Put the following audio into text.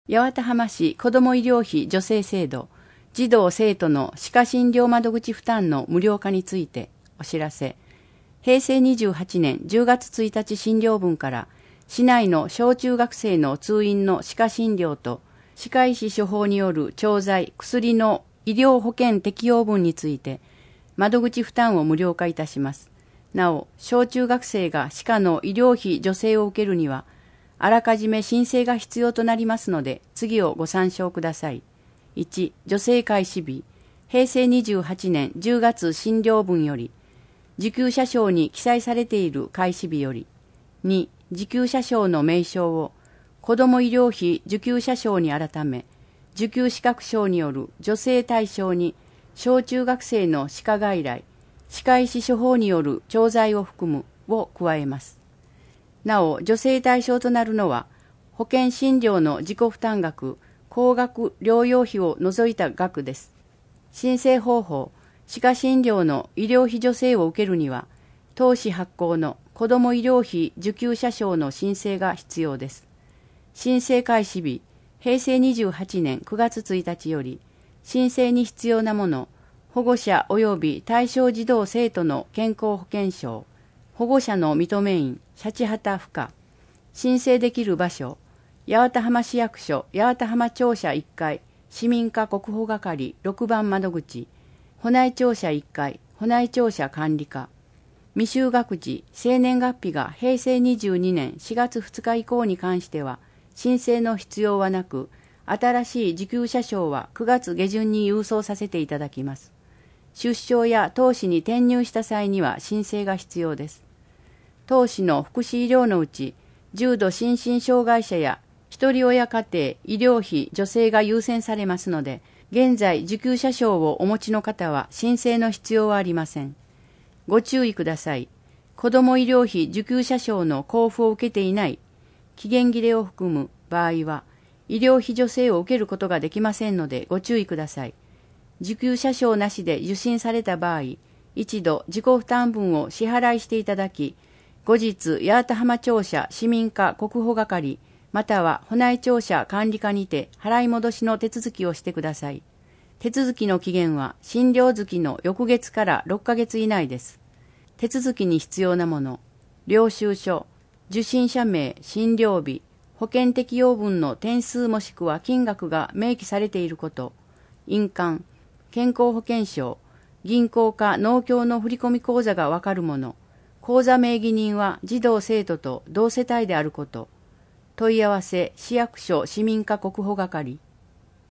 八幡浜市子ども医療費助成制度、児童生徒の歯科診療窓口負担の無料化についてお知らせ。平成28年10月1日診療分から市内の小中学生の通院の歯科診療と歯科医師処方による調剤・薬の医療保険適用分について窓口負担を無料化いたします。なお、小中学生が歯科の医療費助成を受けるにはあらかじめ申請が必要となりますので、次をご参照ください。1、助成開始日、平成28年10月診療分より、受給者証に記載されている開始日より、2、受給者証の名称を、子ども医療費受給者証に改め、受給資格証による助成対象に、小中学生の歯科外来、歯科医師処方による調剤を含むを加えます。なお、助成対象となるのは、保険診療の自己負担額、高額療養費を除いた額です。申請方法、歯科診療の医療費助成を受けるには、当市発行の子ども医療費受給者証の申請が必要です。申請開始日、平成28年9月1日より、申請に必要なもの、保護者及び対象児童生徒の健康保険証、保護者の認め印、シャチハタ付加、申請できる場所、八幡浜市役所八幡浜庁舎1階市民課国保係6番窓口、保内庁舎1階保内庁舎管理課、未就学児、生年月日が平成22年4月2日以降に関しては申請の必要はなく、新しい受給者証は9月下旬に郵送させていただきます。出生や当市に転入した際には申請が必要です。当市の福祉医療のうち、重度心身障害者や一人親家庭医療費助成が優先されますので、現在受給者証をお持ちの方は申請の必要はありません。ご注意ください。子ども医療費受給者証の交付を受けていない、期限切れを含む場合は、医療費助成を受けることができませんのでご注意ください。受給者証なしで受診された場合、一度自己負担分を支払いしていただき、後日八幡浜庁舎市民課国保係または保内庁舎管理課にて払い戻しの手続きをしてください。手続きの期限は診療月の翌月から6ヶ月以内です。手続きに必要なもの、領収書、受診者名、診療日、保険適用分の点数もしくは金額が明記されていること、印鑑、健康保険証、銀行か農協の振込口座がわかるもの、口座名義人は児童生徒と同世帯であること、問い合わせ市役所市民課国保係。